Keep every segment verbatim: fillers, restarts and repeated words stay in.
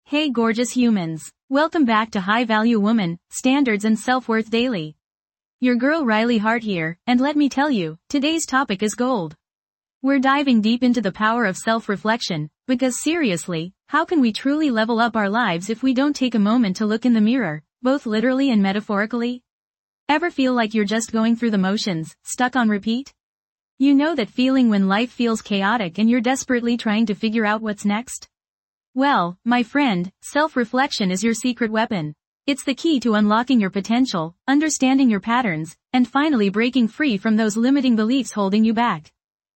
Hey gorgeous humans. Welcome back to High Value Woman, Standards and Self-Worth Daily. Your girl Riley Hart here, and let me tell you, today's topic is gold. We're diving deep into the power of self-reflection, because seriously, how can we truly level up our lives if we don't take a moment to look in the mirror, both literally and metaphorically? Ever feel like you're just going through the motions, stuck on repeat? You know that feeling when life feels chaotic and you're desperately trying to figure out what's next? Well, my friend, self-reflection is your secret weapon. It's the key to unlocking your potential, understanding your patterns, and finally breaking free from those limiting beliefs holding you back.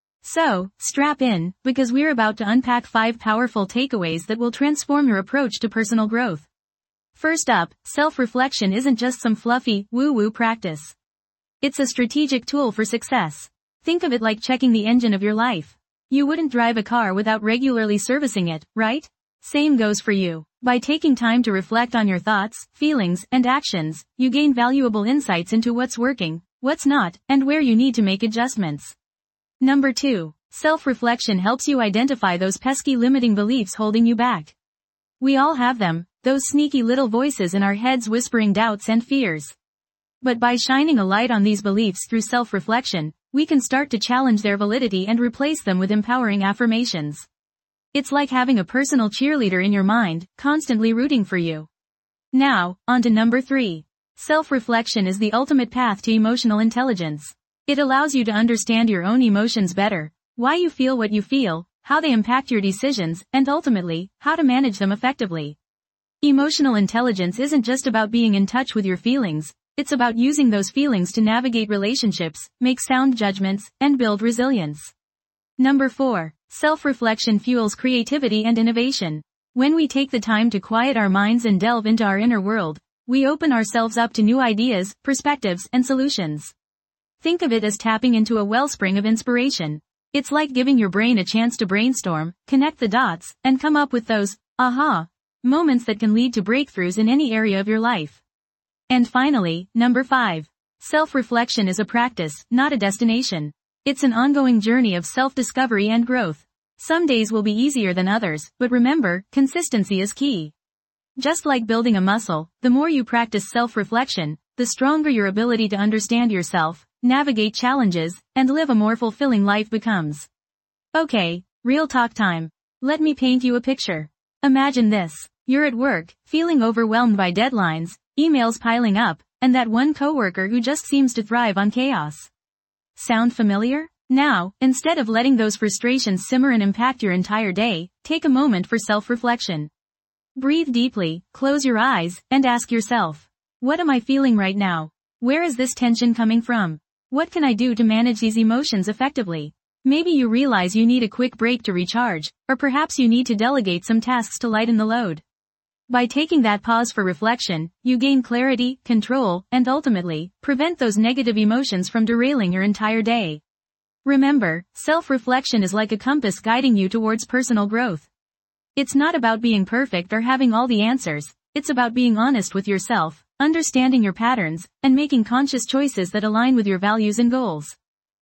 So, strap in, because we're about to unpack five powerful takeaways that will transform your approach to personal growth. First up, self-reflection isn't just some fluffy, woo-woo practice. It's a strategic tool for success. Think of it like checking the engine of your life. You wouldn't drive a car without regularly servicing it, right? Same goes for you. By taking time to reflect on your thoughts, feelings, and actions, you gain valuable insights into what's working, what's not, and where you need to make adjustments. Number two. Self-reflection helps you identify those pesky limiting beliefs holding you back. We all have them, those sneaky little voices in our heads whispering doubts and fears. But by shining a light on these beliefs through self-reflection, we can start to challenge their validity and replace them with empowering affirmations. It's like having a personal cheerleader in your mind, constantly rooting for you. Now, on to number three. Self-reflection is the ultimate path to emotional intelligence. It allows you to understand your own emotions better, why you feel what you feel, how they impact your decisions, and ultimately, how to manage them effectively. Emotional intelligence isn't just about being in touch with your feelings, it's about using those feelings to navigate relationships, make sound judgments, and build resilience. Number four. Self-reflection fuels creativity and innovation. When we take the time to quiet our minds and delve into our inner world, we open ourselves up to new ideas, perspectives, and solutions. Think of it as tapping into a wellspring of inspiration. It's like giving your brain a chance to brainstorm, connect the dots, and come up with those, aha, moments that can lead to breakthroughs in any area of your life. And finally, number five. Self-reflection is a practice, not a destination. It's an ongoing journey of self-discovery and growth. Some days will be easier than others, but remember, consistency is key. Just like building a muscle, the more you practice self-reflection, the stronger your ability to understand yourself, navigate challenges, and live a more fulfilling life becomes. Okay, real talk time. Let me paint you a picture. Imagine this. You're at work, feeling overwhelmed by deadlines, emails piling up, and that one coworker who just seems to thrive on chaos. Sound familiar? Now, instead of letting those frustrations simmer and impact your entire day, take a moment for self-reflection. Breathe deeply, close your eyes, and ask yourself, what am I feeling right now? Where is this tension coming from? What can I do to manage these emotions effectively? Maybe you realize you need a quick break to recharge, or perhaps you need to delegate some tasks to lighten the load. By taking that pause for reflection, you gain clarity, control, and ultimately, prevent those negative emotions from derailing your entire day. Remember, self-reflection is like a compass guiding you towards personal growth. It's not about being perfect or having all the answers, it's about being honest with yourself, understanding your patterns, and making conscious choices that align with your values and goals.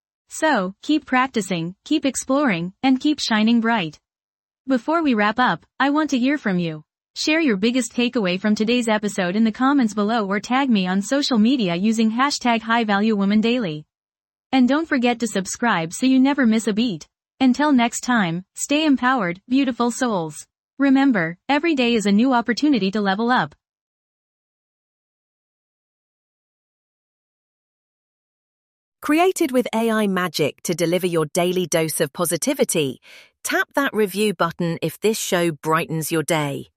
So, keep practicing, keep exploring, and keep shining bright. Before we wrap up, I want to hear from you. Share your biggest takeaway from today's episode in the comments below or tag me on social media using hashtag HighValueWomanDaily. And don't forget to subscribe so you never miss a beat. Until next time, stay empowered, beautiful souls. Remember, every day is a new opportunity to level up. Created with A I magic to deliver your daily dose of positivity, tap that review button if this show brightens your day.